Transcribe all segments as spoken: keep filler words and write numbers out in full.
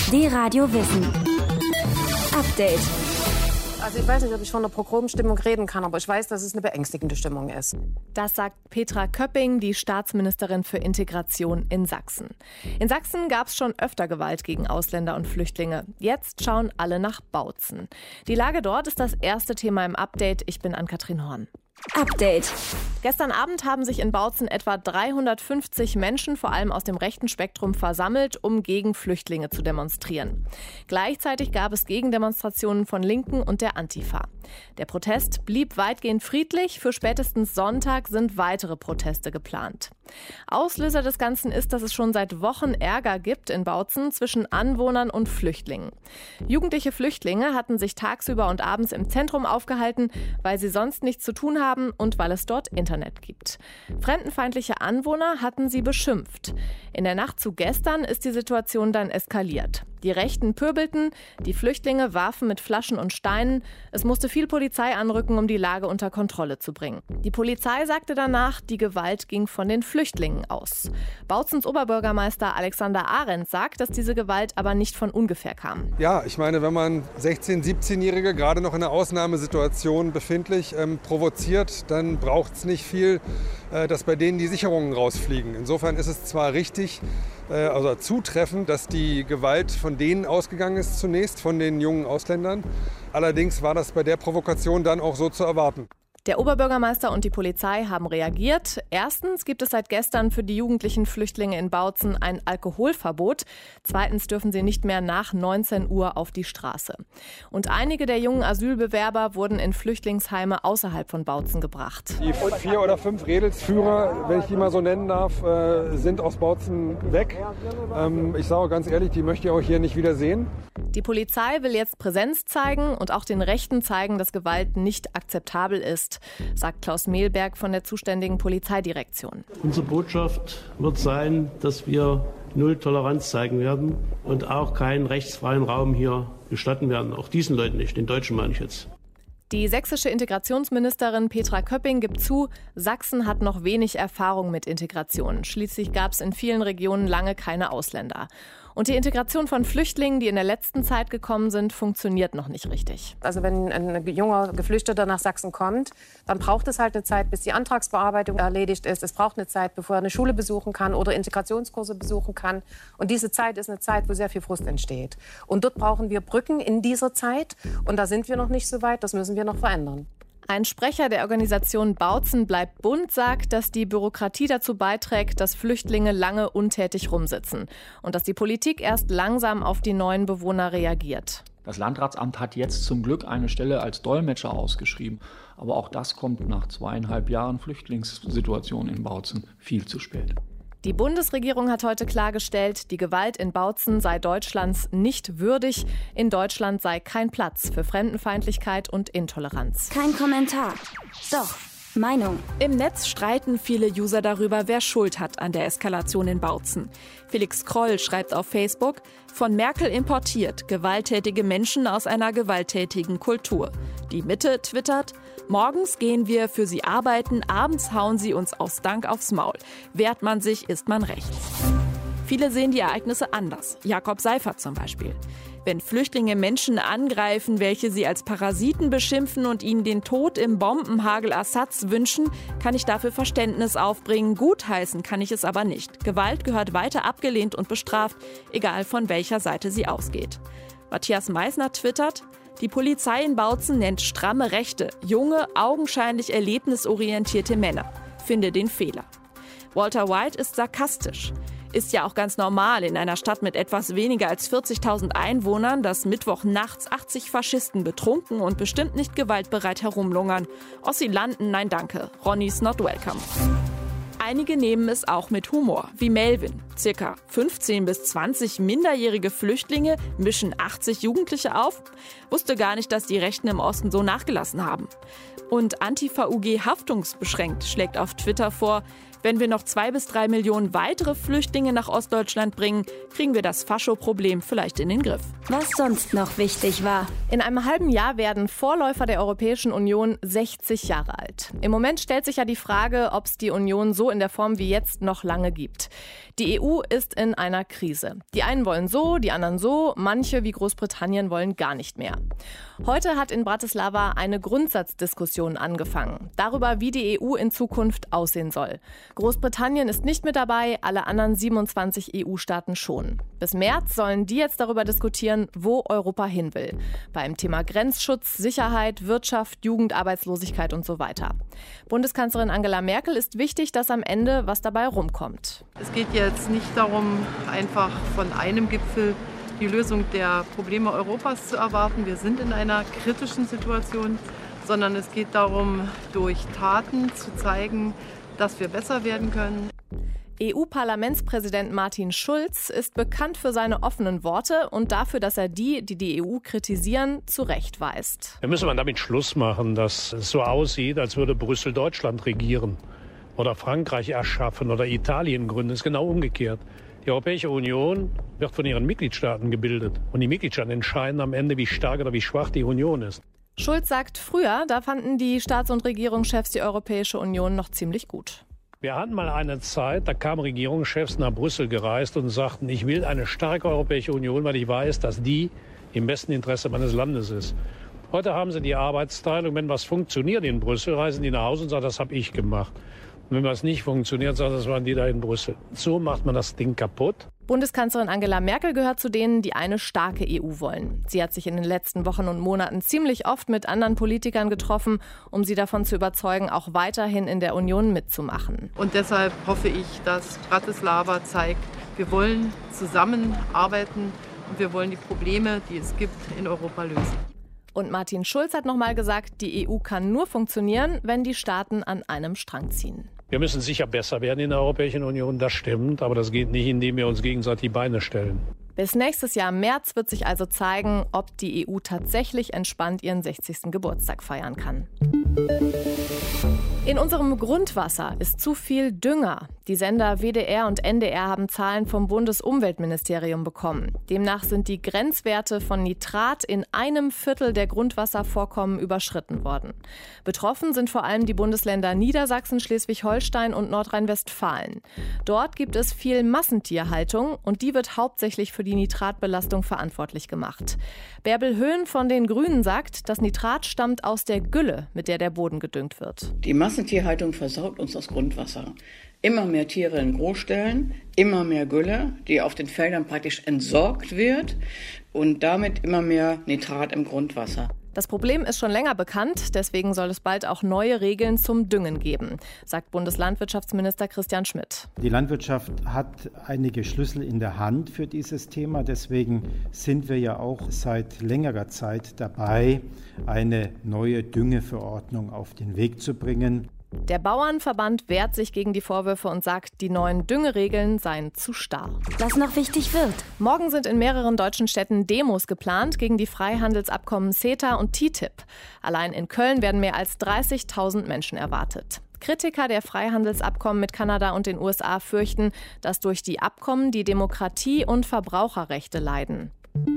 D-Radio Wissen. Update. Also ich weiß nicht, ob ich von einer Pogromstimmung reden kann, aber ich weiß, dass es eine beängstigende Stimmung ist. Das sagt Petra Köpping, die Staatsministerin für Integration in Sachsen. In Sachsen gab es schon öfter Gewalt gegen Ausländer und Flüchtlinge. Jetzt schauen alle nach Bautzen. Die Lage dort ist das erste Thema im Update. Ich bin Ann-Kathrin Horn. Update. Gestern Abend haben sich in Bautzen etwa dreihundertfünfzig Menschen, vor allem aus dem rechten Spektrum, versammelt, um gegen Flüchtlinge zu demonstrieren. Gleichzeitig gab es Gegendemonstrationen von Linken und der Antifa. Der Protest blieb weitgehend friedlich. Für spätestens Sonntag sind weitere Proteste geplant. Auslöser des Ganzen ist, dass es schon seit Wochen Ärger gibt in Bautzen zwischen Anwohnern und Flüchtlingen. Jugendliche Flüchtlinge hatten sich tagsüber und abends im Zentrum aufgehalten, weil sie sonst nichts zu tun haben und weil es dort Internet gibt. Fremdenfeindliche Anwohner hatten sie beschimpft. In der Nacht zu gestern ist die Situation dann eskaliert. Die Rechten pöbelten, die Flüchtlinge warfen mit Flaschen und Steinen. Es musste viel Polizei anrücken, um die Lage unter Kontrolle zu bringen. Die Polizei sagte danach, die Gewalt ging von den Flüchtlingen aus. Bautzens Oberbürgermeister Alexander Arendt sagt, dass diese Gewalt aber nicht von ungefähr kam. Ja, ich meine, wenn man sechzehn-, siebzehnjährige, gerade noch in einer Ausnahmesituation befindlich, ähm, provoziert, dann braucht es nicht viel, äh, dass bei denen die Sicherungen rausfliegen. Insofern ist es zwar richtig, äh, also zutreffend, dass die Gewalt von denen ausgegangen ist zunächst, von den jungen Ausländern. Allerdings war das bei der Provokation dann auch so zu erwarten. Der Oberbürgermeister und die Polizei haben reagiert. Erstens gibt es seit gestern für die jugendlichen Flüchtlinge in Bautzen ein Alkoholverbot. Zweitens dürfen sie nicht mehr nach neunzehn Uhr auf die Straße. Und einige der jungen Asylbewerber wurden in Flüchtlingsheime außerhalb von Bautzen gebracht. Die vier oder fünf Redelsführer, wenn ich die mal so nennen darf, sind aus Bautzen weg. Ich sage ganz ehrlich, die möchte ich auch hier nicht wieder sehen. Die Polizei will jetzt Präsenz zeigen und auch den Rechten zeigen, dass Gewalt nicht akzeptabel ist, sagt Klaus Mehlberg von der zuständigen Polizeidirektion. Unsere Botschaft wird sein, dass wir Null Toleranz zeigen werden und auch keinen rechtsfreien Raum hier gestatten werden. Auch diesen Leuten nicht, den Deutschen meine ich jetzt. Die sächsische Integrationsministerin Petra Köpping gibt zu, Sachsen hat noch wenig Erfahrung mit Integration. Schließlich gab es in vielen Regionen lange keine Ausländer. Und die Integration von Flüchtlingen, die in der letzten Zeit gekommen sind, funktioniert noch nicht richtig. Also wenn ein junger Geflüchteter nach Sachsen kommt, dann braucht es halt eine Zeit, bis die Antragsbearbeitung erledigt ist. Es braucht eine Zeit, bevor er eine Schule besuchen kann oder Integrationskurse besuchen kann. Und diese Zeit ist eine Zeit, wo sehr viel Frust entsteht. Und dort brauchen wir Brücken in dieser Zeit. Und da sind wir noch nicht so weit, das müssen wir noch verändern. Ein Sprecher der Organisation Bautzen bleibt bunt sagt, dass die Bürokratie dazu beiträgt, dass Flüchtlinge lange untätig rumsitzen und dass die Politik erst langsam auf die neuen Bewohner reagiert. Das Landratsamt hat jetzt zum Glück eine Stelle als Dolmetscher ausgeschrieben. Aber auch das kommt nach zweieinhalb Jahren Flüchtlingssituation in Bautzen viel zu spät. Die Bundesregierung hat heute klargestellt, die Gewalt in Bautzen sei Deutschlands nicht würdig. In Deutschland sei kein Platz für Fremdenfeindlichkeit und Intoleranz. Kein Kommentar. Doch, Meinung. Im Netz streiten viele User darüber, wer Schuld hat an der Eskalation in Bautzen. Felix Kroll schreibt auf Facebook, von Merkel importiert, gewalttätige Menschen aus einer gewalttätigen Kultur. Die Mitte twittert, morgens gehen wir für sie arbeiten, abends hauen sie uns aus Dank aufs Maul. Wehrt man sich, ist man rechts. Viele sehen die Ereignisse anders. Jakob Seifert zum Beispiel. Wenn Flüchtlinge Menschen angreifen, welche sie als Parasiten beschimpfen und ihnen den Tod im Bombenhagel Assads wünschen, kann ich dafür Verständnis aufbringen. Gutheißen kann ich es aber nicht. Gewalt gehört weiter abgelehnt und bestraft, egal von welcher Seite sie ausgeht. Matthias Meisner twittert, die Polizei in Bautzen nennt stramme Rechte, junge, augenscheinlich erlebnisorientierte Männer. Finde den Fehler. Walter White ist sarkastisch. Ist ja auch ganz normal in einer Stadt mit etwas weniger als vierzigtausend Einwohnern, dass Mittwochnachts achtzig Faschisten betrunken und bestimmt nicht gewaltbereit herumlungern. Ossi landen, nein danke. Ronny's not welcome. Einige nehmen es auch mit Humor, wie Melvin. Circa fünfzehn bis zwanzig minderjährige Flüchtlinge mischen achtzig Jugendliche auf. Wusste gar nicht, dass die Rechten im Osten so nachgelassen haben. Und Antifa-U G haftungsbeschränkt schlägt auf Twitter vor, wenn wir noch zwei bis drei Millionen weitere Flüchtlinge nach Ostdeutschland bringen, kriegen wir das Fascho-Problem vielleicht in den Griff. Was sonst noch wichtig war. In einem halben Jahr werden Vorläufer der Europäischen Union sechzig Jahre alt. Im Moment stellt sich ja die Frage, ob es die Union so in der Form wie jetzt noch lange gibt. Die E Die E U ist in einer Krise. Die einen wollen so, die anderen so, manche wie Großbritannien wollen gar nicht mehr. Heute hat in Bratislava eine Grundsatzdiskussion angefangen, darüber, wie die E U in Zukunft aussehen soll. Großbritannien ist nicht mit dabei, alle anderen siebenundzwanzig E U-Staaten schon. Bis März sollen die jetzt darüber diskutieren, wo Europa hin will. Beim Thema Grenzschutz, Sicherheit, Wirtschaft, Jugendarbeitslosigkeit und so weiter. Bundeskanzlerin Angela Merkel ist wichtig, dass am Ende was dabei rumkommt. Es geht jetzt nicht darum, einfach von einem Gipfel die Lösung der Probleme Europas zu erwarten. Wir sind in einer kritischen Situation, sondern es geht darum, durch Taten zu zeigen, dass wir besser werden können. E U-Parlamentspräsident Martin Schulz ist bekannt für seine offenen Worte und dafür, dass er die, die die E U kritisieren, zurechtweist. Da müssen wir damit Schluss machen, dass es so aussieht, als würde Brüssel Deutschland regieren oder Frankreich erschaffen oder Italien gründen. Das ist genau umgekehrt. Die Europäische Union wird von ihren Mitgliedstaaten gebildet. Und die Mitgliedstaaten entscheiden am Ende, wie stark oder wie schwach die Union ist. Schulz sagt, früher, da fanden die Staats- und Regierungschefs die Europäische Union noch ziemlich gut. Wir hatten mal eine Zeit, da kamen Regierungschefs nach Brüssel gereist und sagten, ich will eine starke Europäische Union, weil ich weiß, dass die im besten Interesse meines Landes ist. Heute haben sie die Arbeitsteilung. Wenn was funktioniert in Brüssel, reisen die nach Hause und sagen, das habe ich gemacht. Und wenn was nicht funktioniert, sagen, das waren die da in Brüssel. So macht man das Ding kaputt. Bundeskanzlerin Angela Merkel gehört zu denen, die eine starke E U wollen. Sie hat sich in den letzten Wochen und Monaten ziemlich oft mit anderen Politikern getroffen, um sie davon zu überzeugen, auch weiterhin in der Union mitzumachen. Und deshalb hoffe ich, dass Bratislava zeigt, wir wollen zusammenarbeiten und wir wollen die Probleme, die es gibt, in Europa lösen. Und Martin Schulz hat noch mal gesagt, die E U kann nur funktionieren, wenn die Staaten an einem Strang ziehen. Wir müssen sicher besser werden in der Europäischen Union, das stimmt. Aber das geht nicht, indem wir uns gegenseitig die Beine stellen. Bis nächstes Jahr März wird sich also zeigen, ob die E U tatsächlich entspannt ihren sechzigsten Geburtstag feiern kann. In unserem Grundwasser ist zu viel Dünger. Die Sender W D R und N D R haben Zahlen vom Bundesumweltministerium bekommen. Demnach sind die Grenzwerte von Nitrat in einem Viertel der Grundwasservorkommen überschritten worden. Betroffen sind vor allem die Bundesländer Niedersachsen, Schleswig-Holstein und Nordrhein-Westfalen. Dort gibt es viel Massentierhaltung und die wird hauptsächlich für die Nitratbelastung verantwortlich gemacht. Bärbel Höhn von den Grünen sagt, das Nitrat stammt aus der Gülle, mit der der Boden gedüngt wird. Die Massentierhaltung versaut uns das Grundwasser. Immer mehr Tiere in Großstellen, immer mehr Gülle, die auf den Feldern praktisch entsorgt wird und damit immer mehr Nitrat im Grundwasser. Das Problem ist schon länger bekannt, deswegen soll es bald auch neue Regeln zum Düngen geben, sagt Bundeslandwirtschaftsminister Christian Schmidt. Die Landwirtschaft hat einige Schlüssel in der Hand für dieses Thema. Deswegen sind wir ja auch seit längerer Zeit dabei, eine neue Düngeverordnung auf den Weg zu bringen. Der Bauernverband wehrt sich gegen die Vorwürfe und sagt, die neuen Düngeregeln seien zu starr. Was noch wichtig wird. Morgen sind in mehreren deutschen Städten Demos geplant gegen die Freihandelsabkommen CETA und T T I P. Allein in Köln werden mehr als dreißigtausend Menschen erwartet. Kritiker der Freihandelsabkommen mit Kanada und den U S A fürchten, dass durch die Abkommen die Demokratie und Verbraucherrechte leiden.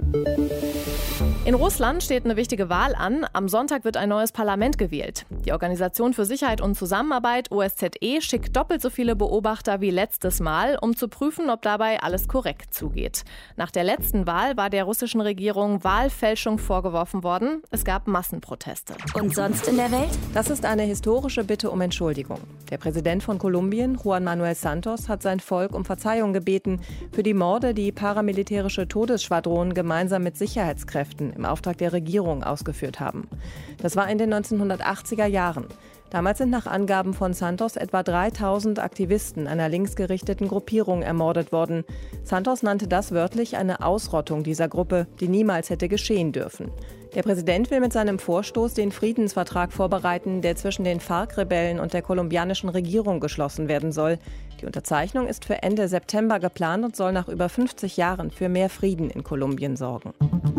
In Russland steht eine wichtige Wahl an. Am Sonntag wird ein neues Parlament gewählt. Die Organisation für Sicherheit und Zusammenarbeit, O S Z E, schickt doppelt so viele Beobachter wie letztes Mal, um zu prüfen, ob dabei alles korrekt zugeht. Nach der letzten Wahl war der russischen Regierung Wahlfälschung vorgeworfen worden. Es gab Massenproteste. Und sonst in der Welt? Das ist eine historische Bitte um Entschuldigung. Der Präsident von Kolumbien, Juan Manuel Santos, hat sein Volk um Verzeihung gebeten für die Morde, die paramilitärische Todesschwadronen gemeinsam mit Sicherheitskräften im Auftrag der Regierung ausgeführt haben. Das war in den neunzehnhundertachtziger Jahren. Damals sind nach Angaben von Santos etwa dreitausend Aktivisten einer linksgerichteten Gruppierung ermordet worden. Santos nannte das wörtlich eine Ausrottung dieser Gruppe, die niemals hätte geschehen dürfen. Der Präsident will mit seinem Vorstoß den Friedensvertrag vorbereiten, der zwischen den FARC-Rebellen und der kolumbianischen Regierung geschlossen werden soll. Die Unterzeichnung ist für Ende September geplant und soll nach über fünfzig Jahren für mehr Frieden in Kolumbien sorgen.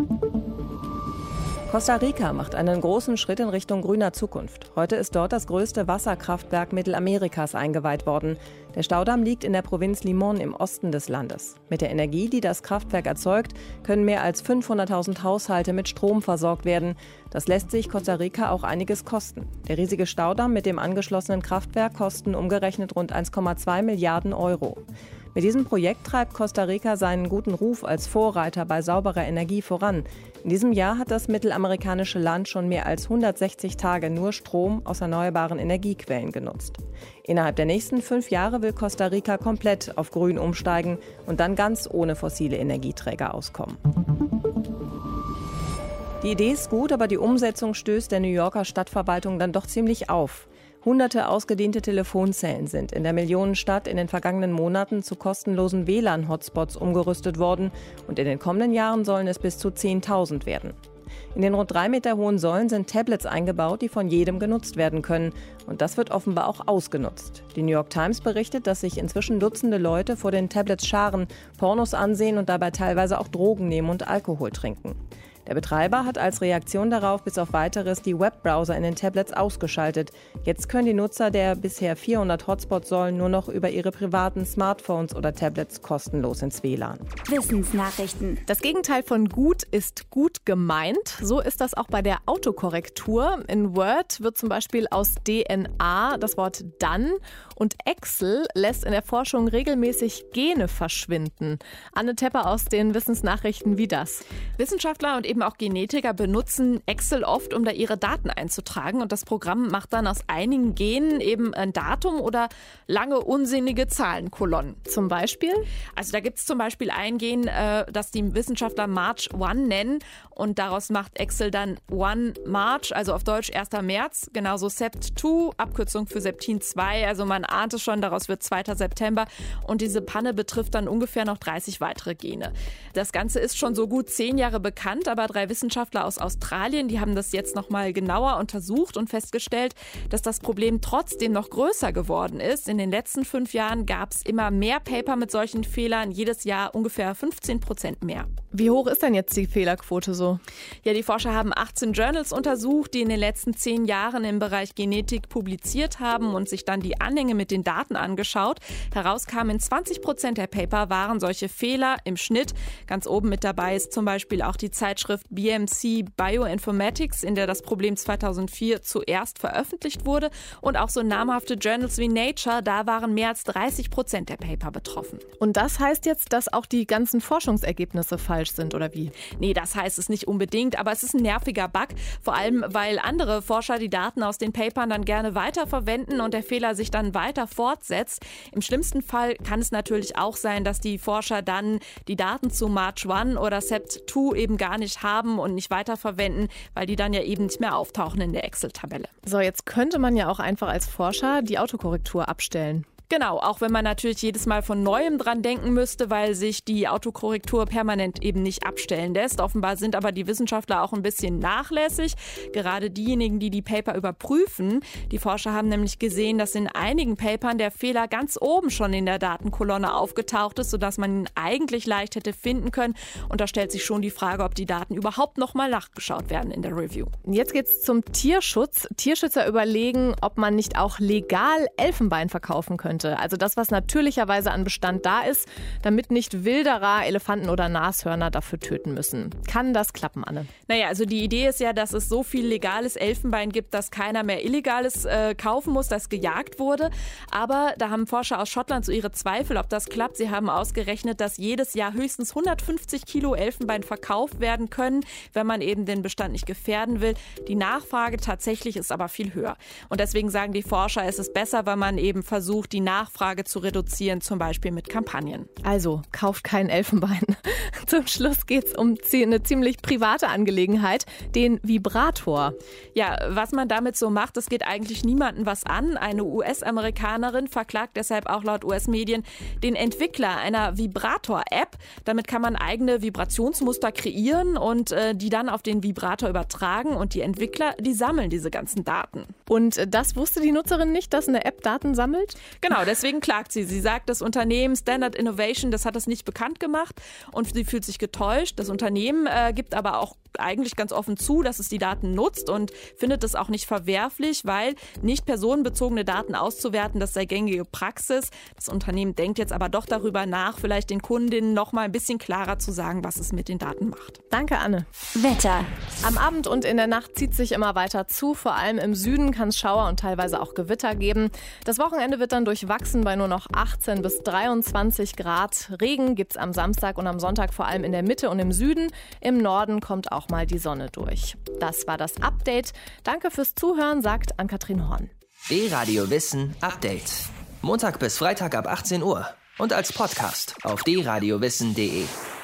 Costa Rica macht einen großen Schritt in Richtung grüner Zukunft. Heute ist dort das größte Wasserkraftwerk Mittelamerikas eingeweiht worden. Der Staudamm liegt in der Provinz Limón im Osten des Landes. Mit der Energie, die das Kraftwerk erzeugt, können mehr als fünfhunderttausend Haushalte mit Strom versorgt werden. Das lässt sich Costa Rica auch einiges kosten. Der riesige Staudamm mit dem angeschlossenen Kraftwerk kosten umgerechnet rund eins Komma zwei Milliarden Euro. Mit diesem Projekt treibt Costa Rica seinen guten Ruf als Vorreiter bei sauberer Energie voran. In diesem Jahr hat das mittelamerikanische Land schon mehr als hundertsechzig Tage nur Strom aus erneuerbaren Energiequellen genutzt. Innerhalb der nächsten fünf Jahre will Costa Rica komplett auf Grün umsteigen und dann ganz ohne fossile Energieträger auskommen. Die Idee ist gut, aber die Umsetzung stößt der New Yorker Stadtverwaltung dann doch ziemlich auf. Hunderte ausgedehnte Telefonzellen sind in der Millionenstadt in den vergangenen Monaten zu kostenlosen W L A N-Hotspots umgerüstet worden und in den kommenden Jahren sollen es bis zu zehntausend werden. In den rund drei Meter hohen Säulen sind Tablets eingebaut, die von jedem genutzt werden können. Und das wird offenbar auch ausgenutzt. Die New York Times berichtet, dass sich inzwischen Dutzende Leute vor den Tablets scharen, Pornos ansehen und dabei teilweise auch Drogen nehmen und Alkohol trinken. Der Betreiber hat als Reaktion darauf bis auf Weiteres die Webbrowser in den Tablets ausgeschaltet. Jetzt können die Nutzer der bisher vierhundert Hotspots-Säulen nur noch über ihre privaten Smartphones oder Tablets kostenlos ins W L A N. Wissensnachrichten. Das Gegenteil von gut ist gut gemeint. So ist das auch bei der Autokorrektur. In Word wird zum Beispiel aus D N A das Wort done und Excel lässt in der Forschung regelmäßig Gene verschwinden. Anne Tepper aus den Wissensnachrichten, wie das? Wissenschaftler und eben auch Genetiker benutzen Excel oft, um da ihre Daten einzutragen. Und das Programm macht dann aus einigen Genen eben ein Datum oder lange unsinnige Zahlenkolonnen. Zum Beispiel? Also da gibt es zum Beispiel ein Gen, äh, das die Wissenschaftler March eins nennen. Und daraus macht Excel dann One March, also auf Deutsch erster März. Genauso Sept zwei, Abkürzung für Septin zwei. Also man ahnt es schon, daraus wird zweiter September. Und diese Panne betrifft dann ungefähr noch dreißig weitere Gene. Das Ganze ist schon so gut zehn Jahre bekannt, aber drei Wissenschaftler aus Australien, die haben das jetzt noch mal genauer untersucht und festgestellt, dass das Problem trotzdem noch größer geworden ist. In den letzten fünf Jahren gab es immer mehr Paper mit solchen Fehlern, jedes Jahr ungefähr fünfzehn Prozent mehr. Wie hoch ist denn jetzt die Fehlerquote so? Ja, die Forscher haben achtzehn Journals untersucht, die in den letzten zehn Jahren im Bereich Genetik publiziert haben und sich dann die Anhänge mit den Daten angeschaut. Herauskam, in zwanzig Prozent der Paper waren solche Fehler im Schnitt. Ganz oben mit dabei ist zum Beispiel auch die Zeitschrift B M C Bioinformatics, in der das Problem zweitausendvier zuerst veröffentlicht wurde. Und auch so namhafte Journals wie Nature, da waren mehr als dreißig Prozent der Paper betroffen. Und das heißt jetzt, dass auch die ganzen Forschungsergebnisse falsch sind, oder wie? Nee, das heißt es nicht unbedingt, aber es ist ein nerviger Bug. Vor allem, weil andere Forscher die Daten aus den Papern dann gerne weiterverwenden und der Fehler sich dann weiter fortsetzt. Im schlimmsten Fall kann es natürlich auch sein, dass die Forscher dann die Daten zu March eins oder Sept zwei eben gar nicht haben und nicht weiterverwenden, weil die dann ja eben nicht mehr auftauchen in der Excel-Tabelle. So, jetzt könnte man ja auch einfach als Forscher die Autokorrektur abstellen. Genau, auch wenn man natürlich jedes Mal von Neuem dran denken müsste, weil sich die Autokorrektur permanent eben nicht abstellen lässt. Offenbar sind aber die Wissenschaftler auch ein bisschen nachlässig, gerade diejenigen, die die Paper überprüfen. Die Forscher haben nämlich gesehen, dass in einigen Papern der Fehler ganz oben schon in der Datenkolonne aufgetaucht ist, sodass man ihn eigentlich leicht hätte finden können. Und da stellt sich schon die Frage, ob die Daten überhaupt noch mal nachgeschaut werden in der Review. Jetzt geht's zum Tierschutz. Tierschützer überlegen, ob man nicht auch legal Elfenbein verkaufen könnte. Also das, was natürlicherweise an Bestand da ist, damit nicht Wilderer Elefanten oder Nashörner dafür töten müssen. Kann das klappen, Anne? Naja, also die Idee ist ja, dass es so viel legales Elfenbein gibt, dass keiner mehr Illegales äh, kaufen muss, das gejagt wurde. Aber da haben Forscher aus Schottland so ihre Zweifel, ob das klappt. Sie haben ausgerechnet, dass jedes Jahr höchstens hundertfünfzig Kilo Elfenbein verkauft werden können, wenn man eben den Bestand nicht gefährden will. Die Nachfrage tatsächlich ist aber viel höher. Und deswegen sagen die Forscher, es ist besser, wenn man eben versucht, die Nachfrage zu reduzieren, zum Beispiel mit Kampagnen. Also, kauft kein Elfenbein. Zum Schluss geht es um eine ziemlich private Angelegenheit, den Vibrator. Ja, was man damit so macht, das geht eigentlich niemandem was an. Eine U S-Amerikanerin verklagt deshalb auch laut U S-Medien den Entwickler einer Vibrator-App. Damit kann man eigene Vibrationsmuster kreieren und äh, die dann auf den Vibrator übertragen. Und die Entwickler, die sammeln diese ganzen Daten. Und das wusste die Nutzerin nicht, dass eine App Daten sammelt? Genau, deswegen klagt sie. Sie sagt, das Unternehmen Standard Innovation, das hat das nicht bekannt gemacht und sie fühlt sich getäuscht. Das Unternehmen äh, gibt aber auch eigentlich ganz offen zu, dass es die Daten nutzt und findet es auch nicht verwerflich, weil nicht personenbezogene Daten auszuwerten, das sei gängige Praxis. Das Unternehmen denkt jetzt aber doch darüber nach, vielleicht den Kundinnen noch mal ein bisschen klarer zu sagen, was es mit den Daten macht. Danke, Anne. Wetter. Am Abend und in der Nacht zieht sich immer weiter zu. Vor allem im Süden kann es Schauer und teilweise auch Gewitter geben. Das Wochenende wird dann durchwachsen bei nur noch achtzehn bis dreiundzwanzig Grad. Regen gibt es am Samstag und am Sonntag vor allem in der Mitte und im Süden. Im Norden kommt auch mal die Sonne durch. Das war das Update. Danke fürs Zuhören, sagt Ann-Kathrin Horn. D-Radio Wissen Update. Montag bis Freitag ab achtzehn Uhr und als Podcast auf d radio wissen punkt de.